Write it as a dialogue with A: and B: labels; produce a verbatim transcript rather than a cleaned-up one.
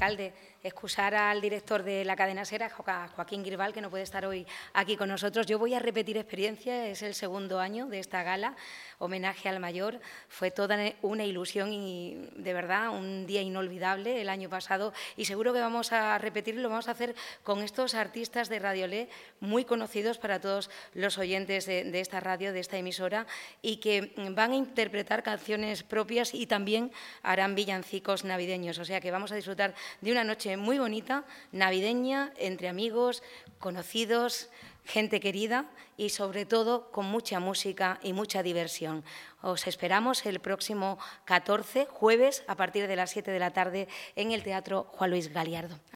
A: alcalde, excusar al director de la cadena SER, a Joaquín Girbal, que no puede estar hoy aquí con nosotros. Yo voy a repetir experiencia, es el segundo año de esta gala, homenaje al mayor. Fue toda una ilusión y, de verdad, un día inolvidable el año pasado y seguro que vamos a repetirlo, lo vamos a hacer con estos artistas de Radiolé muy conocidos para todos los oyentes de, de esta radio, de esta emisora, y que van a interpretar canciones propias y también harán villancicos navideños. O sea que vamos a disfrutar de una noche muy bonita, navideña, entre amigos, conocidos, gente querida y, sobre todo, con mucha música y mucha diversión. Os esperamos el próximo catorce, jueves, a partir de las siete de la tarde, en el Teatro Juan Luis Galiardo.